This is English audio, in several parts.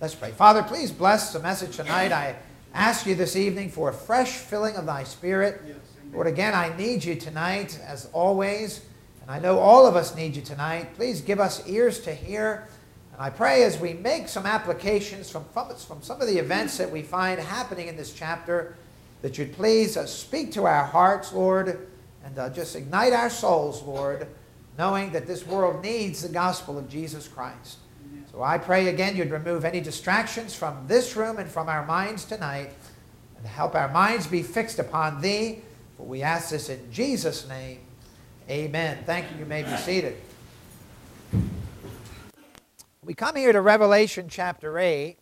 Let's pray. Father, please bless the message tonight. I ask you this evening for a fresh filling of thy Spirit. Lord, again, I need you tonight, as always, and I know all of us need you tonight. Please give us ears to hear. And I pray as we make some applications from some of the events that we find happening in this chapter, that you'd please speak to our hearts, Lord, and just ignite our souls, Lord, knowing that this world needs the gospel of Jesus Christ. So I pray again you'd remove any distractions from this room and from our minds tonight, and help our minds be fixed upon thee. For we ask this in Jesus' name. Amen. Thank you. You may be seated. We come here to Revelation chapter 8.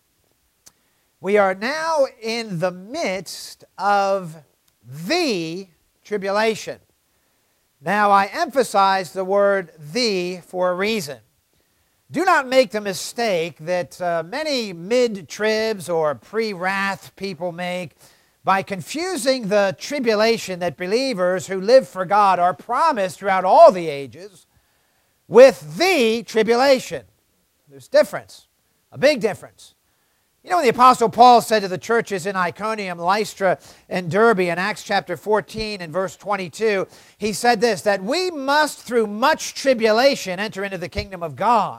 We are now in the midst of the tribulation. Now, I emphasize the word "the" for a reason. Do not make the mistake that many mid-tribs or pre-wrath people make by confusing the tribulation that believers who live for God are promised throughout all the ages with the tribulation. There's difference, a big difference. You know, when the Apostle Paul said to the churches in Iconium, Lystra, and Derbe in Acts chapter 14 and verse 22, he said this, that we must through much tribulation enter into the kingdom of God.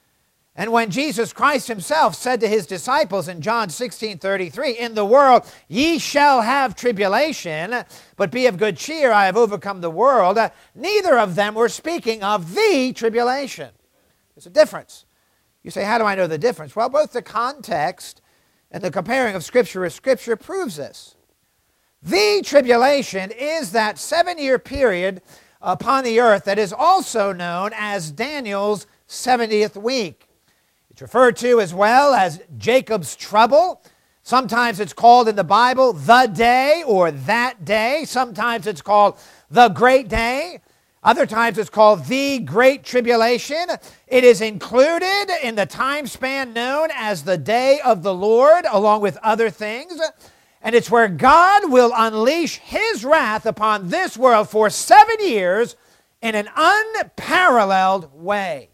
And when Jesus Christ himself said to his disciples in John 16:33, in the world ye shall have tribulation, but be of good cheer, I have overcome the world, neither of them were speaking of the tribulation. There's a difference. You say, how do I know the difference? Well, both the context and the comparing of Scripture with Scripture proves this. The tribulation is that 7-year period upon the earth that is also known as Daniel's 70th week. It's referred to as well as Jacob's trouble. Sometimes it's called in the Bible the day or that day. Sometimes it's called the great day. Other times it's called the Great Tribulation. It is included in the time span known as the Day of the Lord, along with other things. And it's where God will unleash His wrath upon this world for 7 years in an unparalleled way.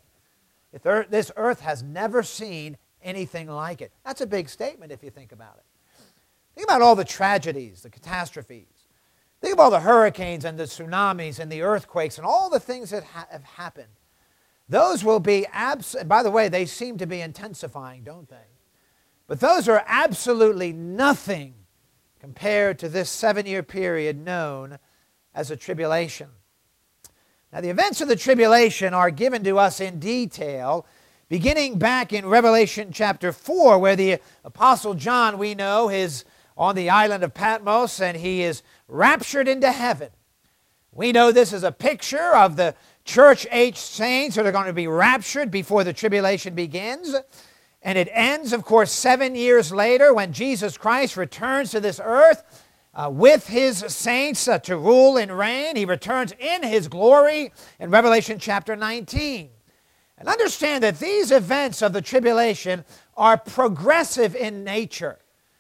This earth has never seen anything like it. That's a big statement if you think about it. Think about all the tragedies, the catastrophes. Think of all the hurricanes and the tsunamis and the earthquakes and all the things that have happened. Those will be, by the way, they seem to be intensifying, don't they? But those are absolutely nothing compared to this 7-year period known as a tribulation. Now, the events of the tribulation are given to us in detail, beginning back in Revelation chapter 4, where the Apostle John, we know, is on the island of Patmos, and he is raptured into heaven. We know this is a picture of the church-age saints that are going to be raptured before the tribulation begins. And it ends, of course, 7 years later when Jesus Christ returns to this earth with His saints to rule and reign. He returns in His glory in Revelation chapter 19. And understand that these events of the tribulation are progressive in nature.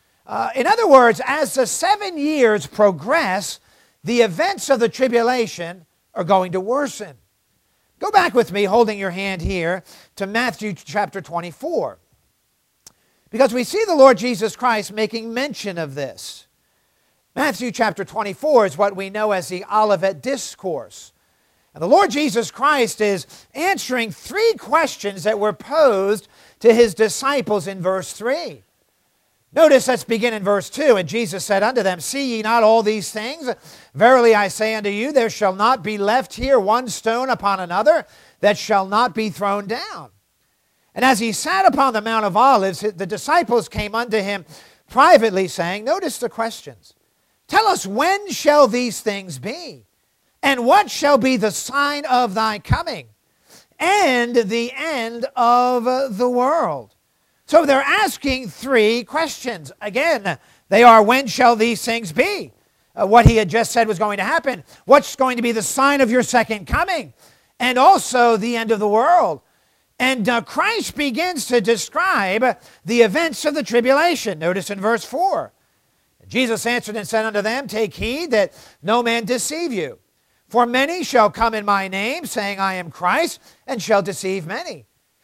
In other words, as the 7 years progress, the events of the tribulation are going to worsen. Go back with me, holding your hand here, to Matthew chapter 24. Because we see the Lord Jesus Christ making mention of this. Matthew chapter 24 is what we know as the Olivet Discourse. And the Lord Jesus Christ is answering 3 questions that were posed to His disciples in verse 3. Notice, let's begin in verse 2. And Jesus said unto them, see ye not all these things? Verily I say unto you, there shall not be left here one stone upon another that shall not be thrown down. And as he sat upon the Mount of Olives, the disciples came unto him privately, saying, notice the questions. Tell us, when shall these things be? And what shall be the sign of thy coming? And the end of the world. So they're asking 3 questions. Again, they are, when shall these things be? What he had just said was going to happen. What's going to be the sign of your second coming? And also the end of the world. And Christ begins to describe the events of the tribulation. Notice in verse 4. Jesus answered and said unto them, take heed that no man deceive you. For many shall come in my name, saying, I am Christ, and shall deceive many.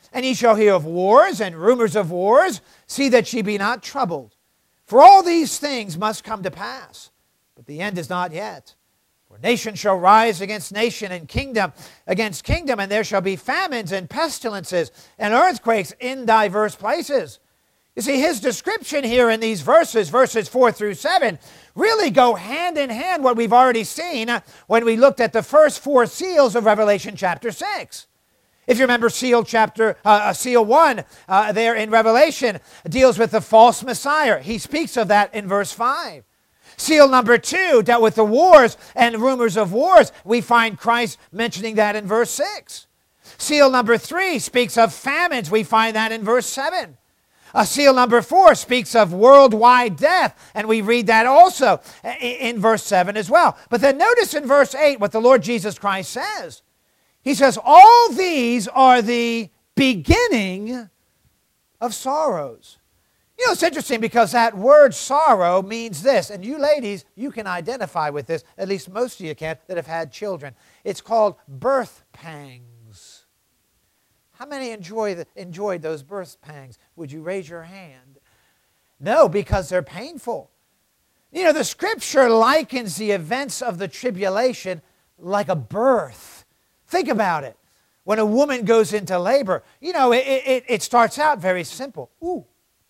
And ye shall hear of wars and rumors of wars. See that ye be not troubled. For all these things must come to pass, but the end is not yet. For nation shall rise against nation, and kingdom against kingdom, and there shall be famines and pestilences and earthquakes in diverse places. You see, his description here in these verses 4 through 7, really go hand in hand what we've already seen when we looked at the first 4 seals of Revelation chapter 6. If you remember, seal 1 there in Revelation deals with the false Messiah. He speaks of that in verse 5. Seal number 2 dealt with the wars and rumors of wars. We find Christ mentioning that in verse 6. Seal number 3 speaks of famines. We find that in verse 7. Seal number 4 speaks of worldwide death, and we read that also in verse 7 as well. But then notice in verse 8 what the Lord Jesus Christ says. He says, all these are the beginning of sorrows. You know, it's interesting because that word sorrow means this, and you ladies, you can identify with this, at least most of you can, that have had children. It's called birth pangs. How many enjoyed those birth pangs? Would you raise your hand? No, because they're painful. You know, the Scripture likens the events of the tribulation like a birth. Think about it. When a woman goes into labor, you know, it starts out very simple. Ooh,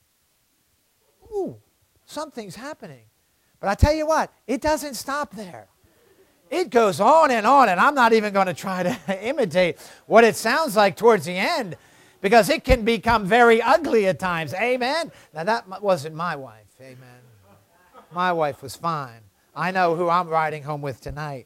something's happening. But I tell you what, it doesn't stop there. It goes on, and I'm not even going to try to imitate what it sounds like towards the end, because it can become very ugly at times. Amen? Now, that wasn't my wife. Amen. My wife was fine. I know who I'm riding home with tonight.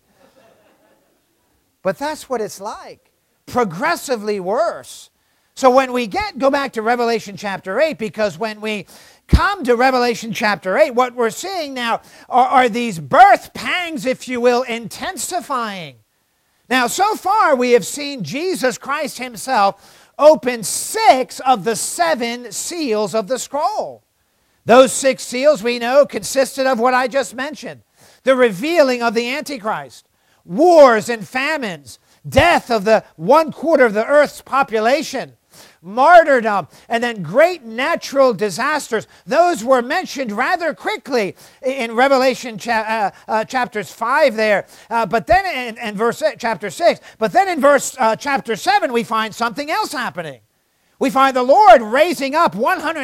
But that's what it's like. Progressively worse. So when we go back to Revelation chapter 8, because when we come to Revelation chapter 8, what we're seeing now are these birth pangs, if you will, intensifying. Now, so far we have seen Jesus Christ himself open 6 of the 7 seals of the scroll. Those 6 seals, we know, consisted of what I just mentioned. The revealing of the Antichrist, wars and famines, death of the 1/4 of the earth's population, martyrdom, and then great natural disasters. Those were mentioned rather quickly in Revelation chapters 5 there. But then in chapter 6. But then in chapter 7, we find something else happening. We find the Lord raising up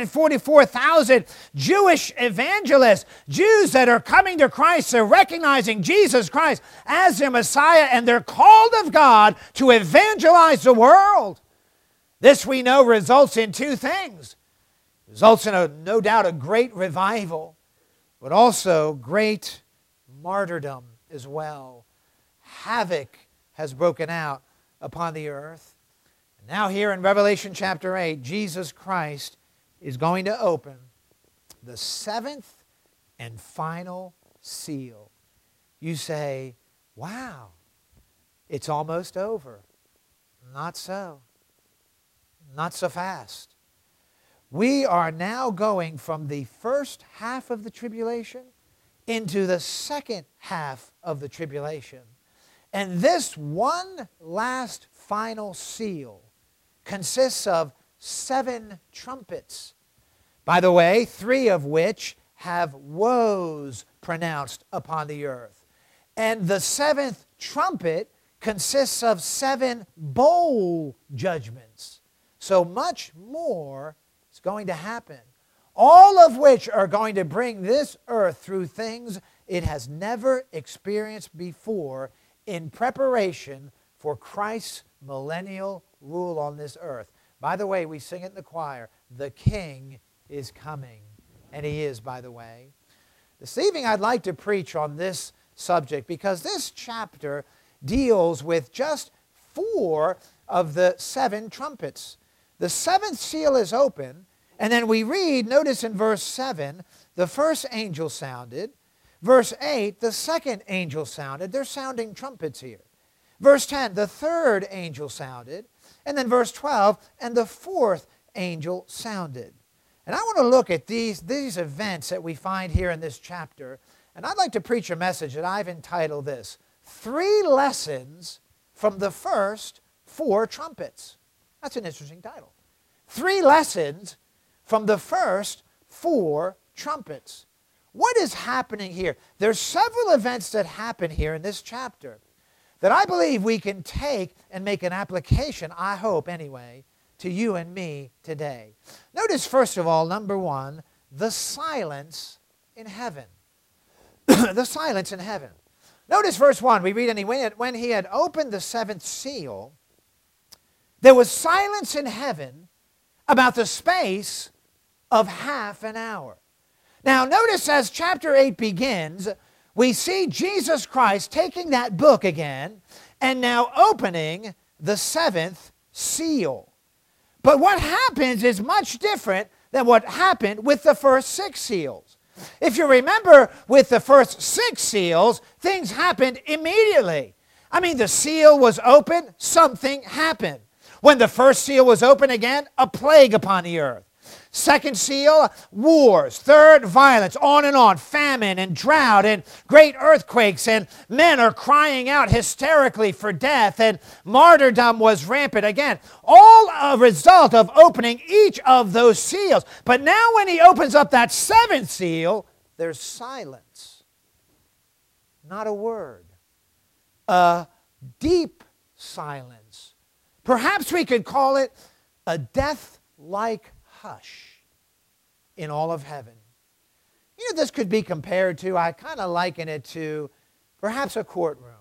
144,000 Jewish evangelists, Jews that are coming to Christ. They're recognizing Jesus Christ as their Messiah, and they're called of God to evangelize the world. This, we know, results in 2 things. Results in, no doubt, a great revival, but also great martyrdom as well. Havoc has broken out upon the earth. And now here in Revelation chapter 8, Jesus Christ is going to open the 7th and final seal. You say, wow, it's almost over. Not so. Not so fast. We are now going from the first half of the tribulation into the second half of the tribulation. And this one last final seal consists of 7 trumpets. By the way, 3 of which have woes pronounced upon the earth. And the 7th trumpet consists of 7 bowl judgments. So much more is going to happen, all of which are going to bring this earth through things it has never experienced before in preparation for Christ's millennial rule on this earth. By the way, we sing it in the choir, the King is coming. And he is, by the way. This evening I'd like to preach on this subject because this chapter deals with just 4 of the 7 trumpets. The 7th seal is open, and then we read, notice in verse 7, the first angel sounded. Verse 8, the second angel sounded. They're sounding trumpets here. Verse 10, the third angel sounded. And then verse 12, and the 4th angel sounded. And I want to look at these events that we find here in this chapter, and I'd like to preach a message that I've entitled this, 3 lessons from the first 4 trumpets. That's an interesting title. 3 lessons from the first 4 trumpets. What is happening here? There's several events that happen here in this chapter that I believe we can take and make an application, I hope anyway, to you and me today. Notice, first of all, number 1, the silence in heaven. The silence in heaven. Notice verse 1. We read, and when he had opened the 7th seal, there was silence in heaven about the space of half an hour. Now, notice as chapter 8 begins, we see Jesus Christ taking that book again and now opening the 7th seal. But what happens is much different than what happened with the first 6 seals. If you remember, with the first 6 seals, things happened immediately. I mean, the seal was open, something happened. When the first seal was open again, a plague upon the earth. Second seal, wars. Third, violence, on and on, famine and drought and great earthquakes, and men are crying out hysterically for death, and martyrdom was rampant. Again, all a result of opening each of those seals. But now when he opens up that 7th seal, there's silence. Not a word. A deep silence. Perhaps we could call it a death-like hush in all of heaven. You know, this could be compared to, I kind of liken it to perhaps a courtroom.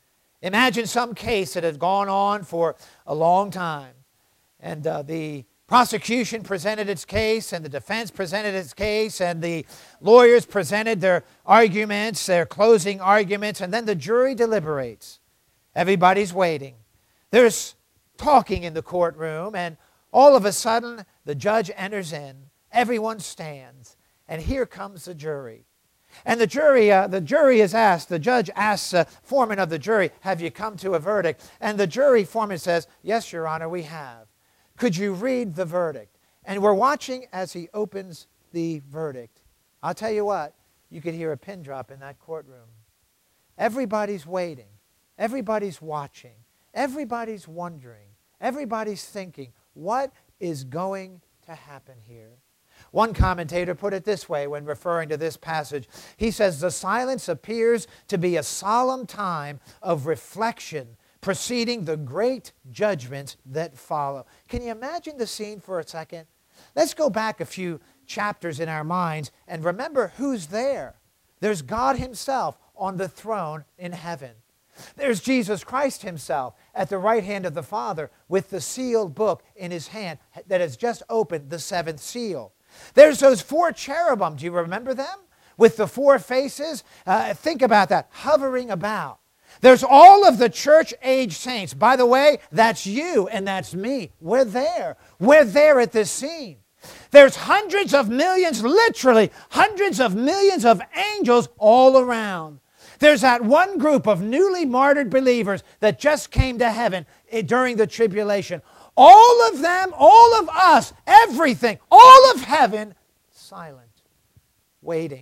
Imagine some case that had gone on for a long time, and the prosecution presented its case, and the defense presented its case, and the lawyers presented their arguments, their closing arguments, and then the jury deliberates. Everybody's waiting. There's talking in the courtroom, and all of a sudden, the judge enters in, everyone stands, and here comes the jury. And the jury is asked, the judge asks the foreman of the jury, have you come to a verdict? And the jury foreman says, yes, Your Honor, we have. Could you read the verdict? And we're watching as he opens the verdict. I'll tell you what, you could hear a pin drop in that courtroom. Everybody's waiting. Everybody's watching. Everybody's wondering. Everybody's thinking, what is going to happen here? One commentator put it this way when referring to this passage. He says, the silence appears to be a solemn time of reflection preceding the great judgments that follow. Can you imagine the scene for a second? Let's go back a few chapters in our minds and remember who's there. There's God himself on the throne in heaven. There's Jesus Christ himself at the right hand of the Father with the sealed book in his hand that has just opened the 7th seal. There's those 4 cherubim. Do you remember them? With the 4 faces. Think about that. Hovering about. There's all of the church-age saints. By the way, that's you and that's me. We're there. We're there at this scene. There's hundreds of millions, literally hundreds of millions of angels all around. There's that one group of newly martyred believers that just came to heaven during the tribulation. All of them, all of us, everything, all of heaven, silent, waiting,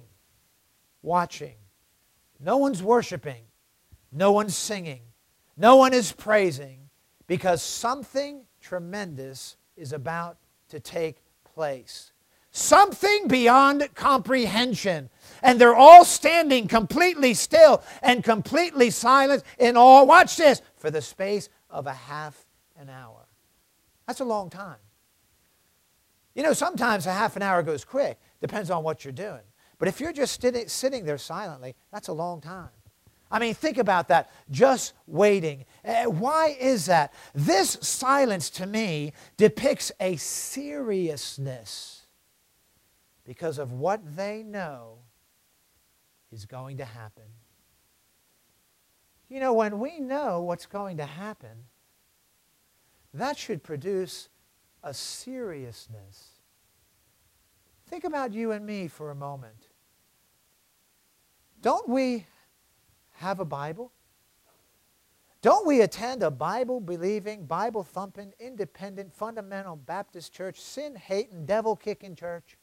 watching. No one's worshiping. No one's singing. No one is praising because something tremendous is about to take place. Something beyond comprehension. And they're all standing completely still and completely silent in all, watch this, for the space of a half an hour. That's a long time. You know, sometimes a half an hour goes quick. Depends on what you're doing. But if you're just sitting there silently, that's a long time. I mean, think about that. Just waiting. Why is that? This silence to me depicts a seriousness because of what they know is going to happen. You know, when we know what's going to happen, that should produce a seriousness. Think about you and me for a moment. Don't we have a Bible? Don't we attend a Bible-believing, Bible-thumping, independent, fundamental Baptist church, sin-hating, devil-kicking church?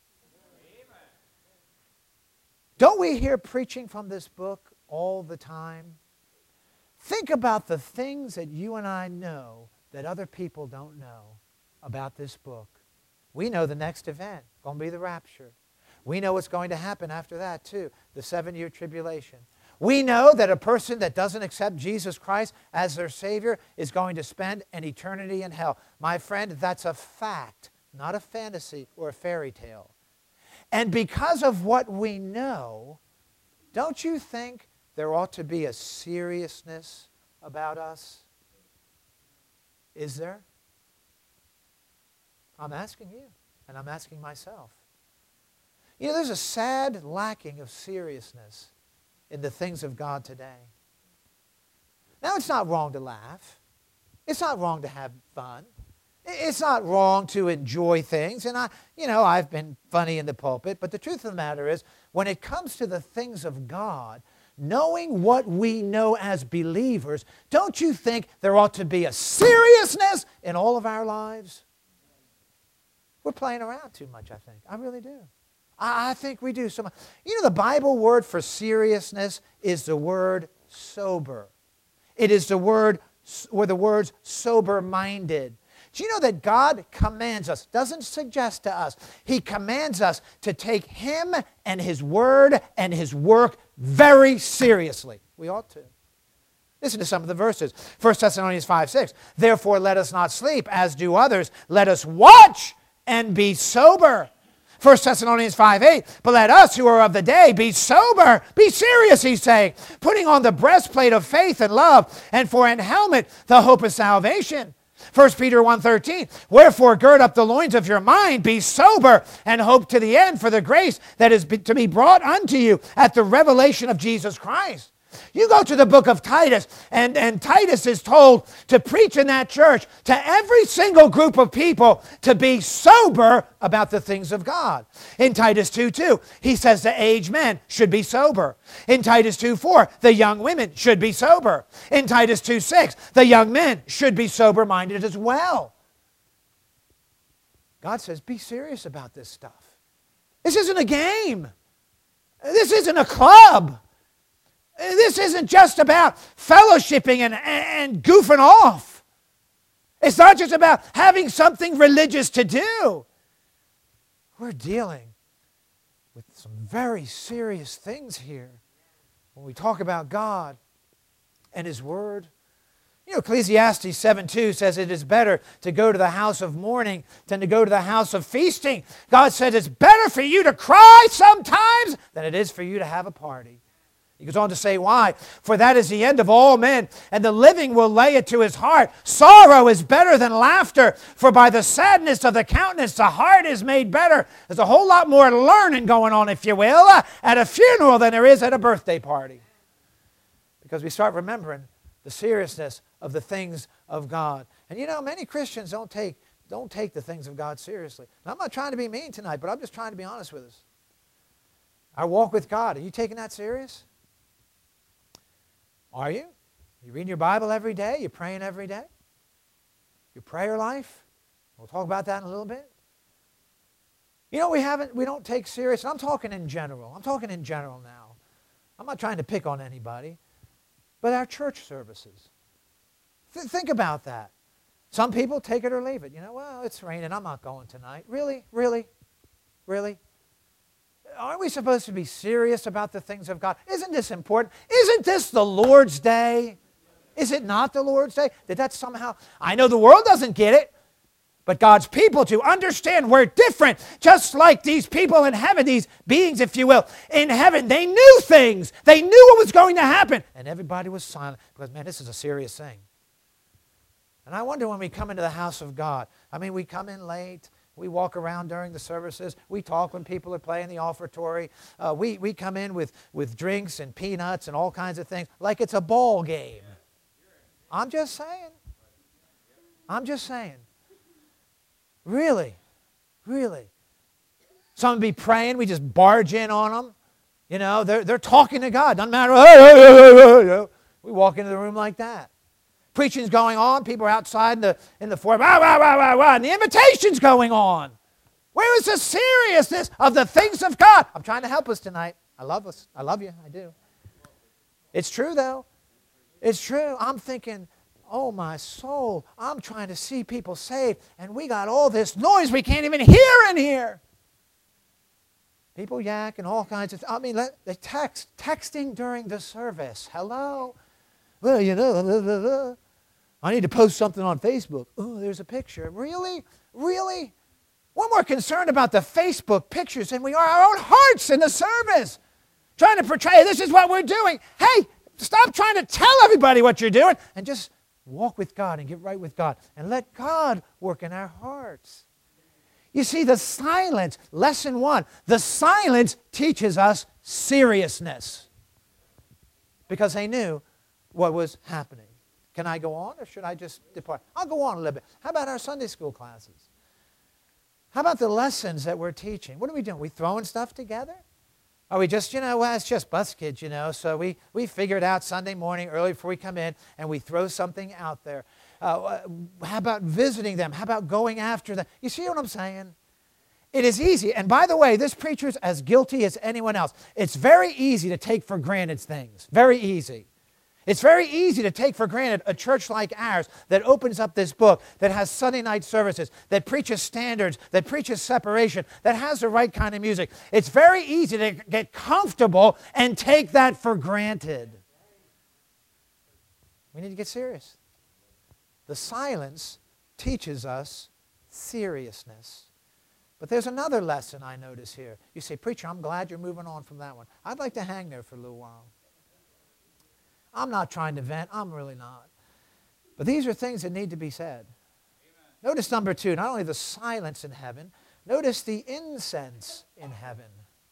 Don't we hear preaching from this book all the time? Think about the things that you and I know that other people don't know about this book. We know the next event, going to be the rapture. We know what's going to happen after that too, the 7-year tribulation. We know that a person that doesn't accept Jesus Christ as their Savior is going to spend an eternity in hell. My friend, that's a fact, not a fantasy or a fairy tale. And because of what we know, don't you think there ought to be a seriousness about us? Is there? I'm asking you, and I'm asking myself. You know, there's a sad lacking of seriousness in the things of God today. Now, it's not wrong to laugh. It's not wrong to have fun. It's not wrong to enjoy things. And I've been funny in the pulpit, but the truth of the matter is, when it comes to the things of God, knowing what we know as believers, don't you think there ought to be a seriousness in all of our lives? We're playing around too much, I think. I really do. I think we do so much. You know, the Bible word for seriousness is the word sober. It is the word, or the words sober-minded. Do you know that God commands us, doesn't suggest to us, He commands us to take Him and His Word and His work very seriously. We ought to. Listen to some of the verses. 1 Thessalonians 5:6. Therefore let us not sleep, as do others. Let us watch and be sober. 1 Thessalonians 5:8. But let us who are of the day be sober, be serious, he's saying, putting on the breastplate of faith and love, and for an helmet the hope of salvation. 1 Peter 1:13. Wherefore gird up the loins of your mind, be sober, and hope to the end for the grace that is to be brought unto you at the revelation of Jesus Christ. You go to the book of Titus, and Titus is told to preach in that church to every single group of people to be sober about the things of God. In Titus 2:2, he says the aged men should be sober. In Titus 2:4, the young women should be sober. In Titus 2:6, the young men should be sober-minded as well. God says, be serious about this stuff. This isn't a game. This isn't a club. This isn't just about fellowshipping and goofing off. It's not just about having something religious to do. We're dealing with some very serious things here when we talk about God and His Word. You know, Ecclesiastes 7:2 says it is better to go to the house of mourning than to go to the house of feasting. God said it's better for you to cry sometimes than it is for you to have a party. He goes on to say why. For that is the end of all men, and the living will lay it to his heart. Sorrow is better than laughter, for by the sadness of the countenance the heart is made better. There's a whole lot more learning going on, if you will, at a funeral than there is at a birthday party. Because we start remembering the seriousness of the things of God. And you know, many Christians don't take the things of God seriously. Now, I'm not trying to be mean tonight, but I'm just trying to be honest with us. Our walk with God, are you taking that serious? Are you? You reading your Bible every day? You praying every day? Your prayer life? We'll talk about that in a little bit. You know, we don't take serious. I'm talking in general. I'm talking in general now. I'm not trying to pick on anybody. But our church services. Think about that. Some people take it or leave it. You know, well, it's raining. I'm not going tonight. Really? Really? Really? Aren't we supposed to be serious about the things of God? Isn't this important? Isn't this the Lord's Day? Is it not the Lord's Day? Did that somehow... I know the world doesn't get it, but God's people to understand we're different. Just like these people in heaven, these beings, if you will, in heaven, they knew things. They knew what was going to happen. And everybody was silent because, man, this is a serious thing. And I wonder when we come into the house of God, I mean, we come in late. We walk around during the services. We talk when people are playing the offertory. We come in with drinks and peanuts and all kinds of things like it's a ball game. I'm just saying. I'm just saying. Really? Really? Some be praying. We just barge in on them. You know, they're talking to God. Doesn't matter. We walk into the room like that. Preaching's going on. People are outside in the foyer. And the invitation's going on. Where is the seriousness of the things of God? I'm trying to help us tonight. I love us. I love you. I do. It's true, though. It's true. I'm thinking, oh my soul, I'm trying to see people saved, and we got all this noise we can't even hear in here. People yak and all kinds of, they texting during the service. Hello? Well, I need to post something on Facebook. Oh, there's a picture. Really? Really? We're more concerned about the Facebook pictures than we are our own hearts in the service. Trying to portray, this is what we're doing. Hey, stop trying to tell everybody what you're doing and just walk with God and get right with God and let God work in our hearts. You see, the silence, lesson 1, the silence teaches us seriousness because they knew what was happening. Can I go on or should I just depart? I'll go on a little bit. How about our Sunday school classes? How about the lessons that we're teaching? What are we doing? We throwing stuff together? Are we just, well, it's just bus kids, so we figure it out Sunday morning early before we come in and we throw something out there. How about visiting them? How about going after them? You see what I'm saying? It is easy. And by the way, this preacher's as guilty as anyone else. It's very easy to take for granted things. Very easy. It's very easy to take for granted a church like ours that opens up this book, that has Sunday night services, that preaches standards, that preaches separation, that has the right kind of music. It's very easy to get comfortable and take that for granted. We need to get serious. The silence teaches us seriousness. But there's another lesson I notice here. You say, preacher, I'm glad you're moving on from that one. I'd like to hang there for a little while. I'm not trying to vent. I'm really not. But these are things that need to be said. Amen. Notice number 2, not only the silence in heaven, notice the incense in heaven.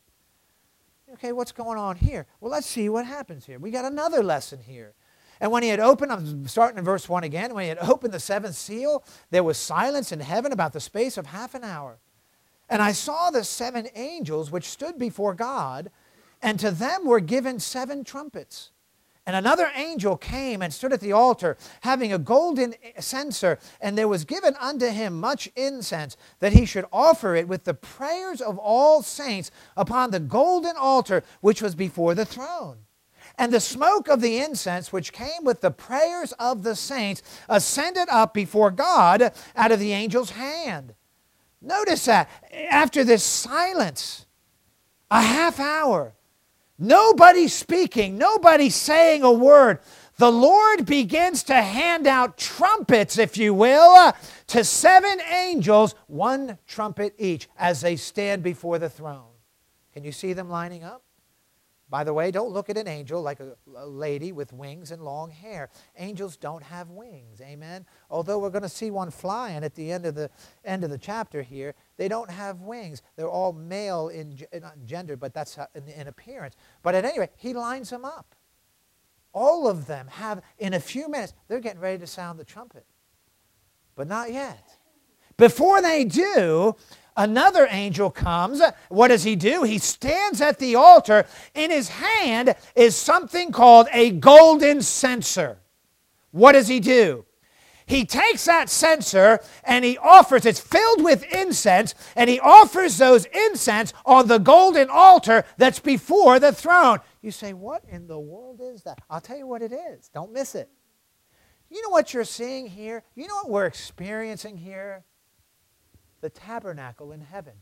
Okay, what's going on here? Well, let's see what happens here. We got another lesson here. And when he had opened, I'm starting in verse 1 again, when he had opened the 7th seal, there was silence in heaven about the space of half an hour. And I saw the 7 angels which stood before God, and to them were given 7 trumpets. And another angel came and stood at the altar, having a golden censer, and there was given unto him much incense, that he should offer it with the prayers of all saints upon the golden altar which was before the throne. And the smoke of the incense which came with the prayers of the saints ascended up before God out of the angel's hand. Notice that after this silence, a half hour, nobody speaking, nobody saying a word, the Lord begins to hand out trumpets, if you will, to 7 angels, 1 trumpet each, as they stand before the throne. Can you see them lining up? By the way, don't look at an angel like a lady with wings and long hair. Angels don't have wings, amen? Although we're going to see one flying at the end of the chapter here, they don't have wings. They're all male in gender, but that's in appearance. But at any rate, he lines them up. All of them have, in a few minutes, they're getting ready to sound the trumpet. But not yet. Before they do, another angel comes. What does he do? He stands at the altar. In his hand is something called a golden censer. What does he do? He takes that censer and he offers, it's filled with incense, and he offers those incense on the golden altar that's before the throne. You say, what in the world is that? I'll tell you what it is. Don't miss it. You know what you're seeing here? You know what we're experiencing here? The tabernacle in heaven.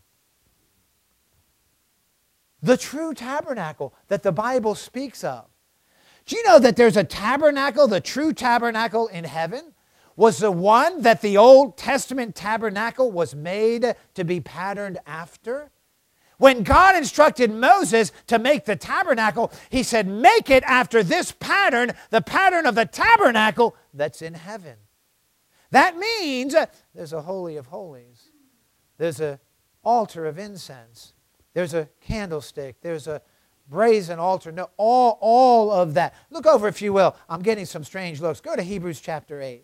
The true tabernacle that the Bible speaks of. Do you know that there's a tabernacle, the true tabernacle in heaven, was the one that the Old Testament tabernacle was made to be patterned after? When God instructed Moses to make the tabernacle, he said, make it after this pattern, the pattern of the tabernacle that's in heaven. That means there's a Holy of Holies. There's an altar of incense. There's a candlestick. There's a brazen altar. No, all of that. Look over, if you will. I'm getting some strange looks. Go to Hebrews chapter 8.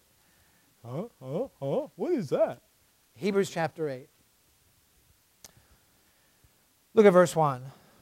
What is that? Hebrews chapter 8. Look at verse 1.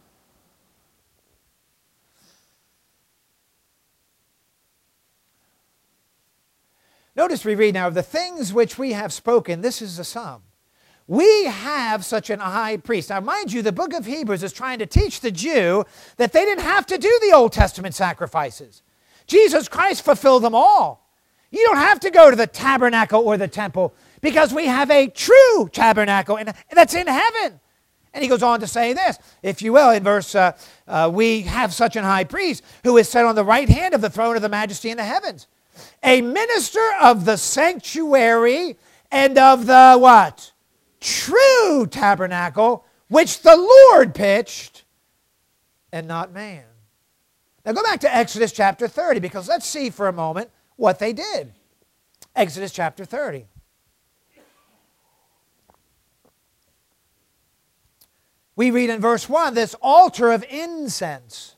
Notice we read now, of the things which we have spoken, this is the sum. We have such an high priest. Now, mind you, the book of Hebrews is trying to teach the Jew that they didn't have to do the Old Testament sacrifices. Jesus Christ fulfilled them all. You don't have to go to the tabernacle or the temple because we have a true tabernacle, and that's in heaven. And he goes on to say this, if you will, in verse, we have such an high priest who is set on the right hand of the throne of the majesty in the heavens, a minister of the sanctuary and of the what? True tabernacle, which the Lord pitched and not man. Now go back to Exodus chapter 30, because let's see for a moment what they did. Exodus chapter 30. We read in verse 1, this altar of incense.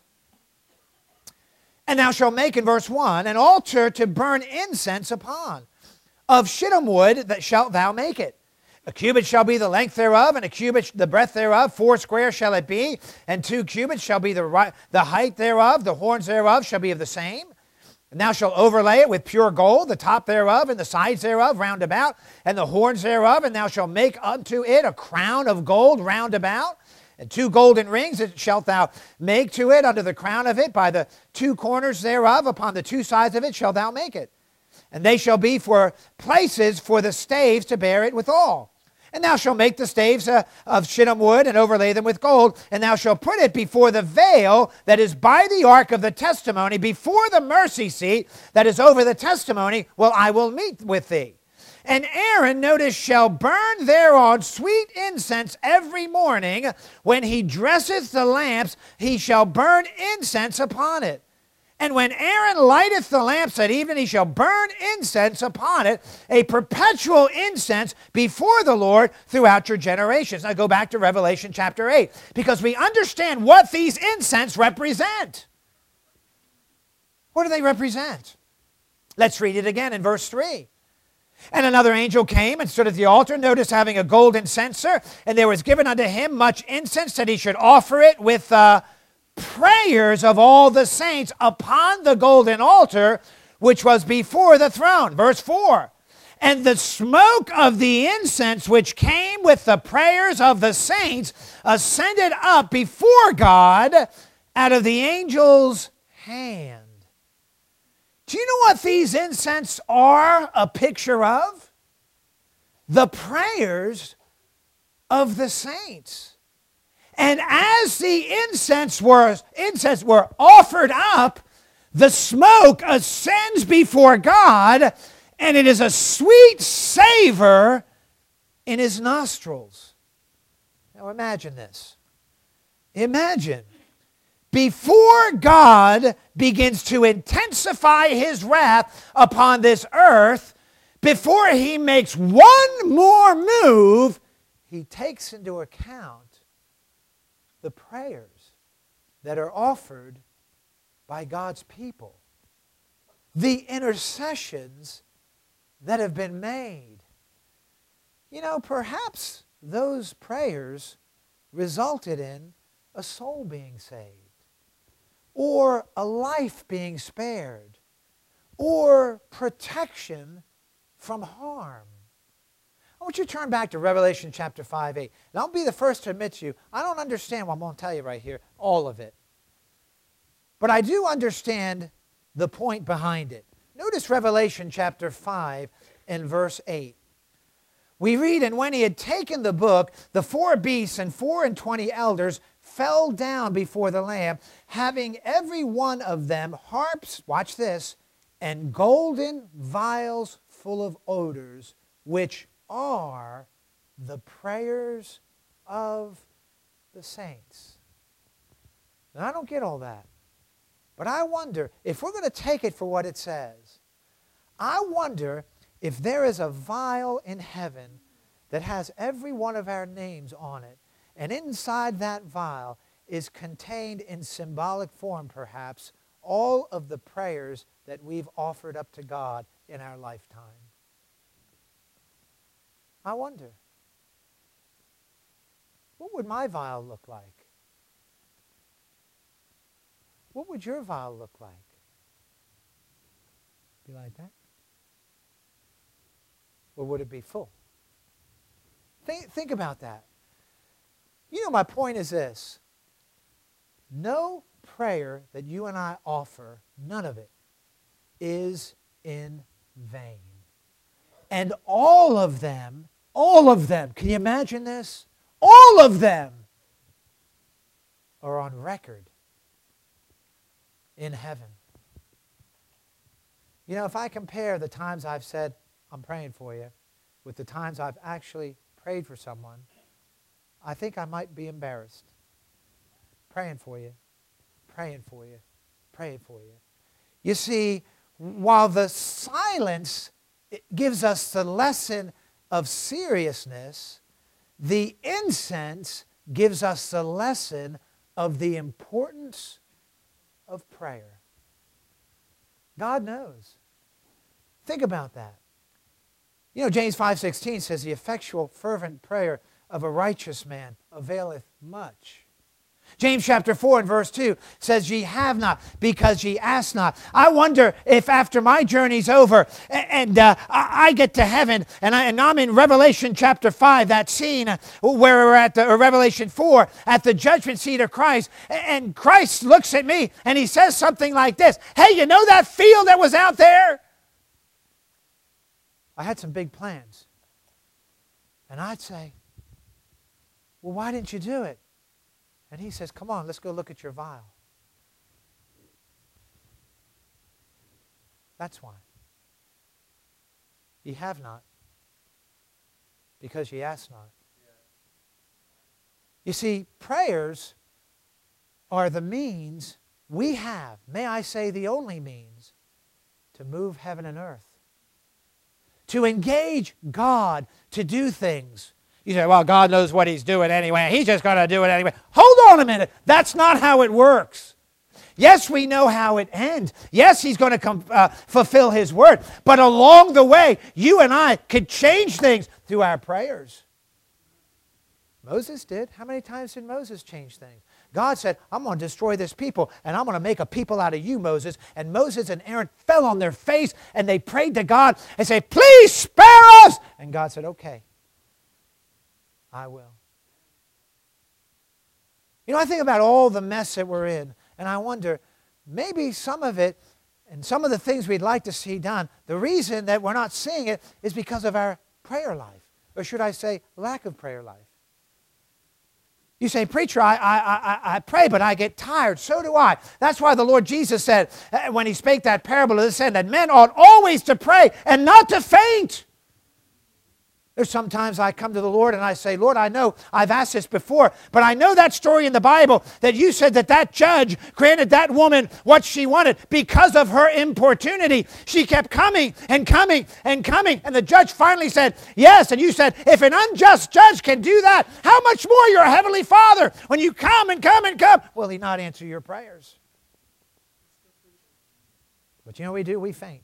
And thou shalt make, in verse 1, an altar to burn incense upon. Of shittim wood that shalt thou make it. A cubit shall be the length thereof, and a cubit the breadth thereof. 4 square shall it be, and 2 cubits shall be the height thereof. The horns thereof shall be of the same. And thou shalt overlay it with pure gold, the top thereof, and the sides thereof round about, and the horns thereof. And thou shalt make unto it a crown of gold round about. And 2 golden rings shalt thou make to it under the crown of it. By the 2 corners thereof, upon the 2 sides of it, shalt thou make it. And they shall be for places for the staves to bear it withal. And thou shalt make the staves of shittim wood, and overlay them with gold. And thou shalt put it before the veil that is by the ark of the testimony, before the mercy seat that is over the testimony, I will meet with thee. And Aaron, notice, shall burn thereon sweet incense every morning. When he dresseth the lamps, he shall burn incense upon it. And when Aaron lighteth the lamps at evening, he shall burn incense upon it, a perpetual incense before the Lord throughout your generations. Now go back to Revelation chapter 8, because we understand what these incense represent. What do they represent? Let's read it again in verse 3. And another angel came and stood at the altar, notice, having a golden censer, and there was given unto him much incense, that he should offer it with prayers of all the saints upon the golden altar, which was before the throne. Verse 4. And the smoke of the incense which came with the prayers of the saints ascended up before God out of the angel's hand. Do you know what these incense are a picture of? The prayers of the saints. And as the incense were offered up, the smoke ascends before God, and it is a sweet savor in his nostrils. Now imagine this. Imagine, before God begins to intensify his wrath upon this earth, before he makes one more move, he takes into account the prayers that are offered by God's people, the intercessions that have been made. You know, perhaps those prayers resulted in a soul being saved, or a life being spared, or protection from harm. I want you to turn back to Revelation chapter 5:8. And I'll be the first to admit to you, I don't understand what I'm going to tell you right here, all of it. But I do understand the point behind it. Notice Revelation chapter 5 and verse 8. We read, and when he had taken the book, the 4 beasts and 24 elders fell down before the Lamb, having every one of them harps, watch this, and golden vials full of odors, which are the prayers of the saints. Now, I don't get all that, but I wonder, if we're going to take it for what it says, I wonder if there is a vial in heaven that has every one of our names on it, and inside that vial is contained in symbolic form, perhaps, all of the prayers that we've offered up to God in our lifetime. I wonder, what would my vial look like? What would your vial look like? Be like that? Or would it be full? Think about that. You know, my point is this. No prayer that you and I offer, none of it, is in vain. And all of them, can you imagine this? All of them are on record in heaven. You know, if I compare the times I've said, I'm praying for you, with the times I've actually prayed for someone, I think I might be embarrassed. Praying for you, praying for you, praying for you. You see, while the silence gives us the lesson of seriousness, the incense gives us the lesson of the importance of prayer. God knows. Think about that. You know, James 5:16 says, the effectual fervent prayer of a righteous man availeth much. James chapter 4 and verse 2 says, ye have not because ye ask not. I wonder if after my journey's over and I get to heaven and I'm in Revelation chapter 5, that scene where we're at or Revelation 4 at the judgment seat of Christ, and Christ looks at me and he says something like this, hey, you know that field that was out there? I had some big plans. And I'd say, well, why didn't you do it? And he says, come on, let's go look at your vial. That's why. Ye have not, because ye ask not. You see, prayers are the means we have, may I say the only means, to move heaven and earth. To engage God to do things. You say, well, God knows what He's doing anyway. He's just going to do it anyway. Hold on a minute. That's not how it works. Yes, we know how it ends. Yes, He's going to fulfill His word. But along the way, you and I could change things through our prayers. Moses did. How many times did Moses change things? God said, I'm going to destroy this people, and I'm going to make a people out of you, Moses. And Moses and Aaron fell on their face, and they prayed to God and said, please spare us. And God said, okay. I will. You know, I think about all the mess that we're in, and I wonder, maybe some of it, and some of the things we'd like to see done, the reason that we're not seeing it is because of our prayer life. Or should I say, lack of prayer life. You say, preacher, I pray, but I get tired. So do I. That's why the Lord Jesus said, when He spake that parable of this end, that men ought always to pray and not to faint. There's sometimes I come to the Lord and I say, Lord, I know I've asked this before, but I know that story in the Bible that you said that judge granted that woman what she wanted because of her importunity. She kept coming and coming and coming, and the judge finally said, yes. And you said, if an unjust judge can do that, how much more your heavenly Father when you come and come and come? Will He not answer your prayers? But you know what we do? We faint.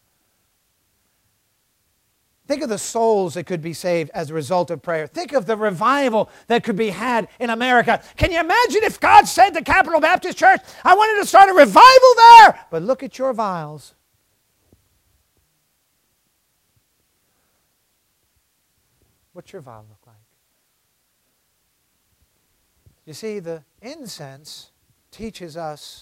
Think of the souls that could be saved as a result of prayer. Think of the revival that could be had in America. Can you imagine if God said to Capital Baptist Church, I wanted to start a revival there, but look at your vials. What's your vial look like? You see, the incense teaches us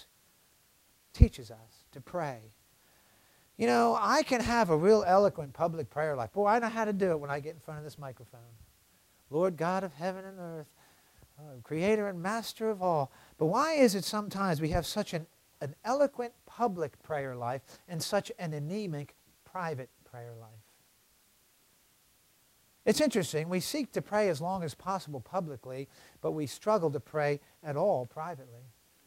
to pray. You know, I can have a real eloquent public prayer life. Boy, I know how to do it when I get in front of this microphone. Lord God of heaven and earth, Creator and Master of all. But why is it sometimes we have such an eloquent public prayer life and such an anemic private prayer life? It's interesting. We seek to pray as long as possible publicly, but we struggle to pray at all privately.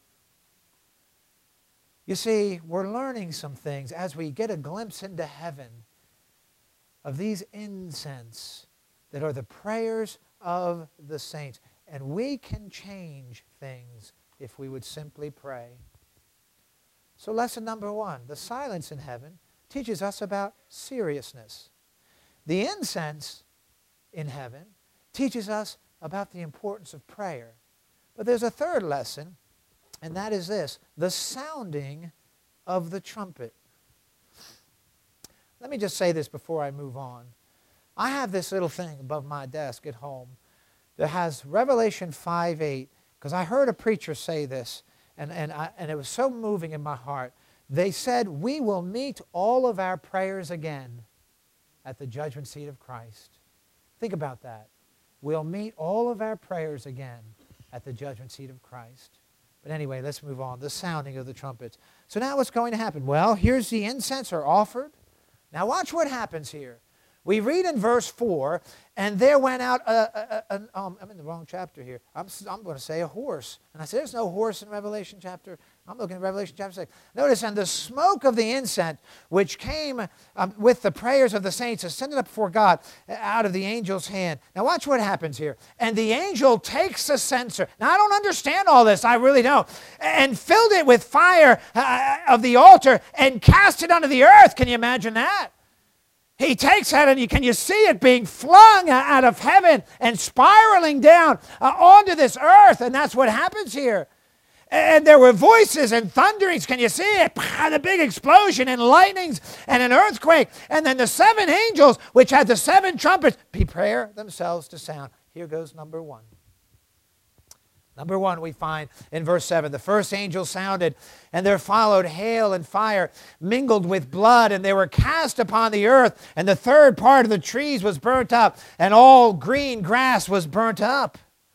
You see, we're learning some things as we get a glimpse into heaven of these incense that are the prayers of the saints. And we can change things if we would simply pray. So lesson number 1, the silence in heaven teaches us about seriousness. The incense in heaven teaches us about the importance of prayer. But there's a third lesson, and that is this, the sounding of the trumpet. Let me just say this before I move on. I have this little thing above my desk at home that has Revelation 5:8, because I heard a preacher say this, and it was so moving in my heart. they said, we will meet all of our prayers again at the judgment seat of Christ. Think about that. We'll meet all of our prayers again at the judgment seat of Christ. But anyway, let's move on. The sounding of the trumpets. So now what's going to happen? Well, here's the incense are offered. Now watch what happens here. We read in verse 4, and there went out, I'm in the wrong chapter here. I'm going to say a horse. And I said, there's no horse in Revelation chapter. I'm looking at Revelation chapter 6. Notice, and the smoke of the incense, which came with the prayers of the saints, ascended up before God out of the angel's hand. Now watch what happens here. And the angel takes the censer. Now I don't understand all this. I really don't. And filled it with fire of the altar and cast it onto the earth. Can you imagine that? He takes that, and can you see it being flung out of heaven and spiraling down onto this earth? And that's what happens here. And there were voices and thunderings. Can you see it? The big explosion and lightnings and an earthquake. And then the 7 angels, which had the 7 trumpets, prepare themselves to sound. Here goes number 1. Number 1 we find in verse 7. The first angel sounded, and there followed hail and fire mingled with blood, and they were cast upon the earth, and the third part of the trees was burnt up, and all green grass was burnt up.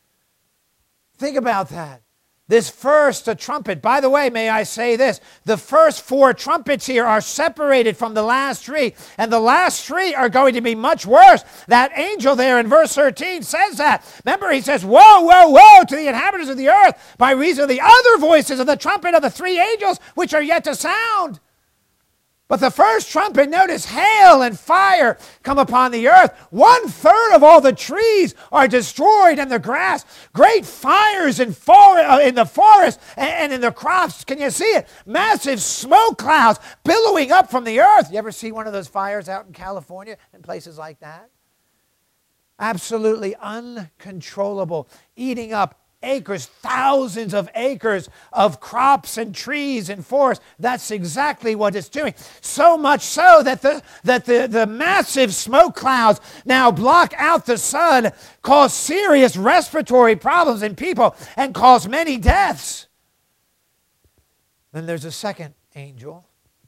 Think about that. This first trumpet, by the way, may I say this, the first 4 trumpets here are separated from the last 3, and the last 3 are going to be much worse. That angel there in verse 13 says that. Remember, he says, woe, woe, woe to the inhabitants of the earth by reason of the other voices of the trumpet of the 3 angels which are yet to sound. But the first trumpet, notice, hail and fire come upon the earth. 1/3 of all the trees are destroyed, and the grass. Great fires in the forest and in the crops. Can you see it? Massive smoke clouds billowing up from the earth. You ever see one of those fires out in California and places like that? Absolutely uncontrollable, eating up acres, thousands of acres of crops and trees and forests. That's exactly what it's doing. So much so that the massive smoke clouds now block out the sun, cause serious respiratory problems in people, and cause many deaths. Then there's a second angel.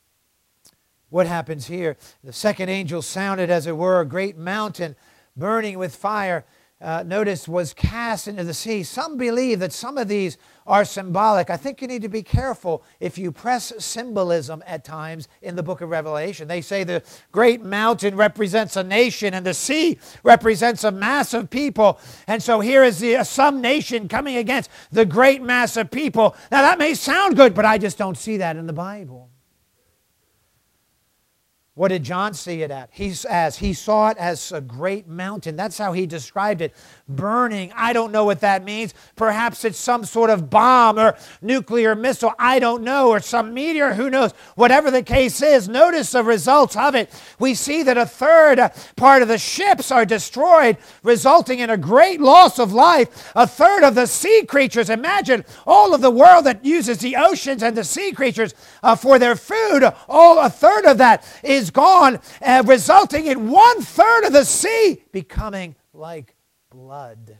What happens here? The second angel sounded, as it were, a great mountain burning with fire. Notice, was cast into the sea. Some believe that some of these are symbolic. I think you need to be careful if you press symbolism at times in the book of Revelation. They say the great mountain represents a nation and the sea represents a mass of people. And so here is some nation coming against the great mass of people. Now that may sound good, but I just don't see that in the Bible. What did John see it at? He saw it as a great mountain. That's how he described it. Burning. I don't know what that means. Perhaps it's some sort of bomb or nuclear missile. I don't know. Or some meteor. Who knows? Whatever the case is, notice the results of it. We see that 1/3 part of the ships are destroyed, resulting in a great loss of life. 1/3 of the sea creatures. Imagine all of the world that uses the oceans and the sea creatures for their food. 1/3 of that is gone, resulting in 1/3 of the sea becoming like blood.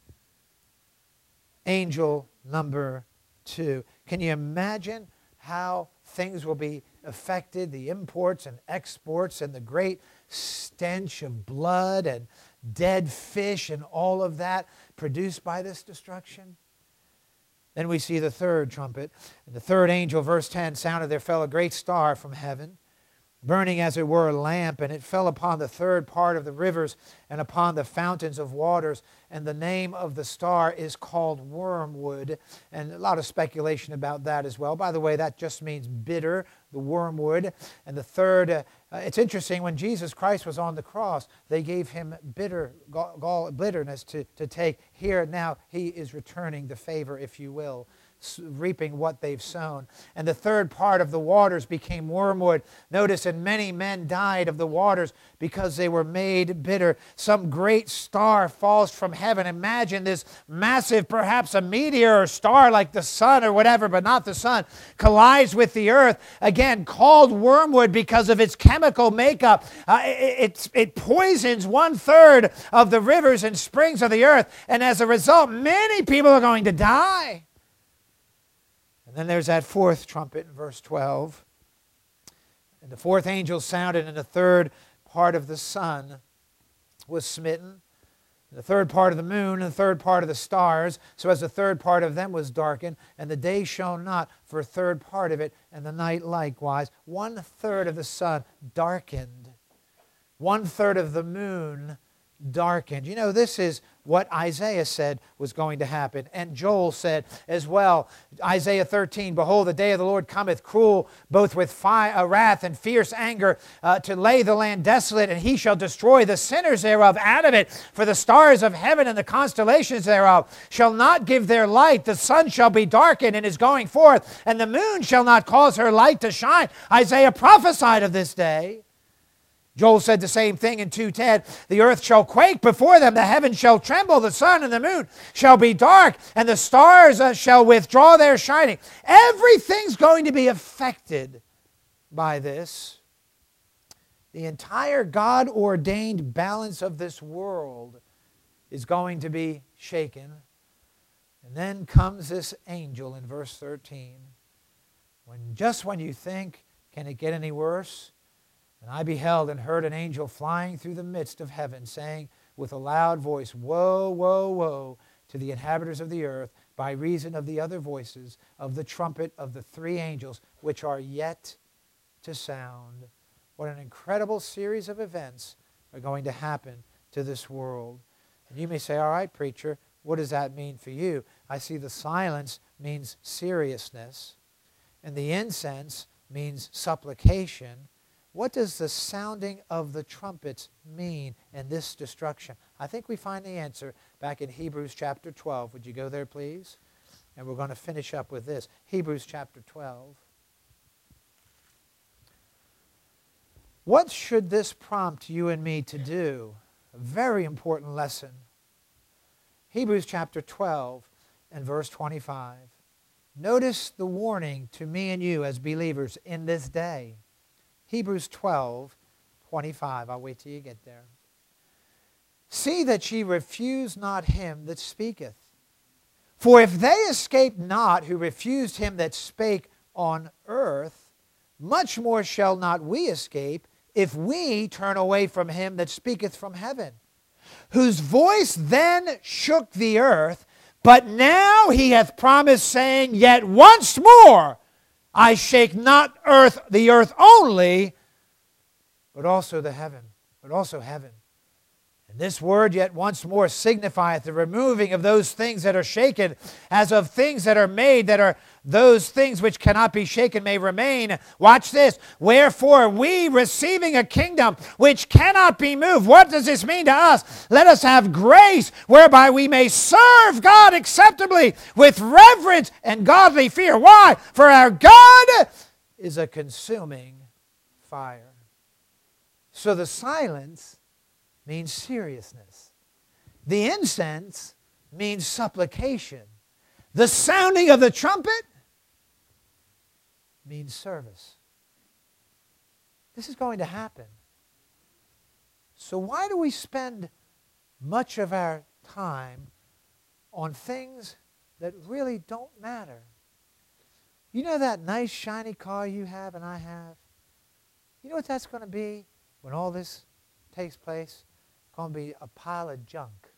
Angel number 2. Can you imagine how things will be affected? The imports and exports and the great stench of blood and dead fish and all of that produced by this destruction. Then we see the 3rd trumpet. And the 3rd angel, verse 10, sounded. There fell a great star from heaven, burning as it were a lamp, and it fell upon the 3rd part of the rivers and upon the fountains of waters. And the name of the star is called wormwood. And a lot of speculation about that as well. By the way, that just means bitter, the wormwood. And the 3rd, it's interesting, when Jesus Christ was on the cross, they gave him bitterness to take. Here now he is returning the favor, if you will, reaping what they've sown. And the 3rd part of the waters became wormwood. Notice, and many men died of the waters because they were made bitter. Some great star falls from heaven. Imagine this massive, perhaps a meteor or star like the sun or whatever, but not the sun, collides with the earth. Again, called wormwood because of its chemical makeup. It poisons 1/3 of the rivers and springs of the earth. And as a result, many people are going to die. And then there's that 4th trumpet in verse 12. And the fourth angel sounded, and the third part of the sun was smitten, the third part of the moon, and the third part of the stars, so as the third part of them was darkened, and the day shone not for a third part of it, and the night likewise. 1/3 of the sun darkened. 1/3 of the moon darkened. You know, this is what Isaiah said was going to happen. And Joel said as well, Isaiah 13, "Behold, the day of the Lord cometh, cruel, both with wrath and fierce anger, to lay the land desolate, and he shall destroy the sinners thereof out of it. For the stars of heaven and the constellations thereof shall not give their light. The sun shall be darkened in his going forth, and the moon shall not cause her light to shine." Isaiah prophesied of this day. Joel said the same thing in 2:10. "The earth shall quake before them, the heavens shall tremble, the sun and the moon shall be dark, and the stars shall withdraw their shining." Everything's going to be affected by this. The entire God-ordained balance of this world is going to be shaken. And then comes this angel in verse 13. Just when you think, can it get any worse? "And I beheld and heard an angel flying through the midst of heaven, saying with a loud voice, Woe, woe, woe to the inhabitants of the earth, by reason of the other voices of the trumpet of the 3 angels, which are yet to sound." What an incredible series of events are going to happen to this world. And you may say, "All right, preacher, what does that mean for you?" I see the silence means seriousness, and the incense means supplication. What does the sounding of the trumpets mean in this destruction? I think we find the answer back in Hebrews chapter 12. Would you go there, please? And we're going to finish up with this. Hebrews chapter 12. What should this prompt you and me to do? A very important lesson. Hebrews chapter 12 and verse 25. Notice the warning to me and you as believers in this day. Hebrews 12:25. I'll wait till you get there. "See that ye refuse not him that speaketh. For if they escape not who refused him that spake on earth, much more shall not we escape if we turn away from him that speaketh from heaven, whose voice then shook the earth, but now he hath promised, saying, Yet once more I shake not the earth only, but also heaven. And this word, yet once more, signifieth the removing of those things that are shaken, as of things that are made, that are those things which cannot be shaken may remain. Watch this. "Wherefore we, receiving a kingdom which cannot be moved." What does this mean to us? "Let us have grace whereby we may serve God acceptably with reverence and godly fear." Why? "For our God is a consuming fire." So the silence means seriousness. The incense means supplication. The sounding of the trumpet means service. This is going to happen. So why do we spend much of our time on things that really don't matter? You know that nice shiny car you have and I have? You know what that's going to be when all this takes place? It's going to be a pile of junk.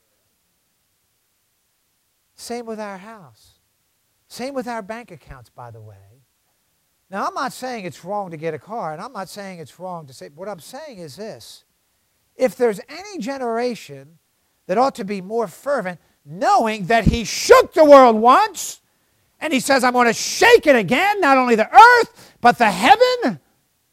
Same with our house. Same with our bank accounts, by the way. Now, I'm not saying it's wrong to get a car, and I'm not saying it's wrong to say, what I'm saying is this. If there's any generation that ought to be more fervent, knowing that he shook the world once, and he says, I'm going to shake it again, not only the earth, but the heaven.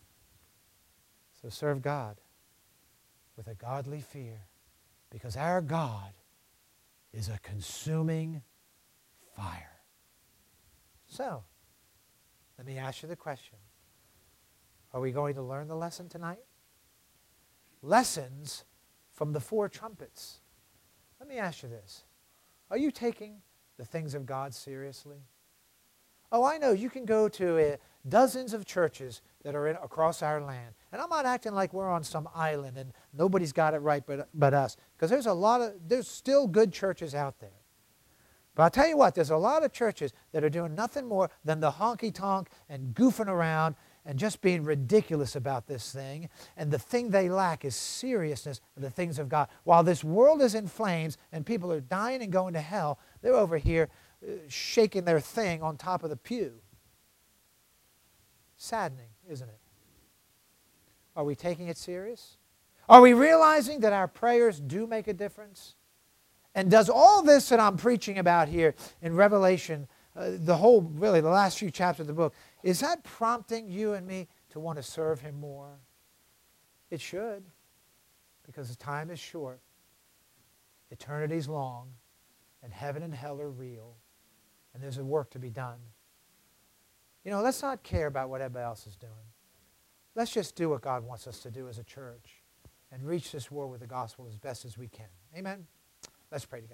So serve God with a godly fear, because our God is a consuming fire. So, let me ask you the question. Are we going to learn the lesson tonight? Lessons from the 4 trumpets. Let me ask you this. Are you taking the things of God seriously? Oh, I know you can go to dozens of churches that are across our land. And I'm not acting like we're on some island and nobody's got it right but us. Because there's still good churches out there. But I'll tell you what, there's a lot of churches that are doing nothing more than the honky-tonk and goofing around and just being ridiculous about this thing. And the thing they lack is seriousness of the things of God. While this world is in flames and people are dying and going to hell, they're over here shaking their thing on top of the pew. Saddening, isn't it? Are we taking it serious? Are we realizing that our prayers do make a difference? And does all this that I'm preaching about here in Revelation, the last few chapters of the book, is that prompting you and me to want to serve Him more? It should, because the time is short, eternity's long, and heaven and hell are real, and there's a work to be done. You know, let's not care about what everybody else is doing. Let's just do what God wants us to do as a church and reach this world with the gospel as best as we can. Amen? Let's pray together.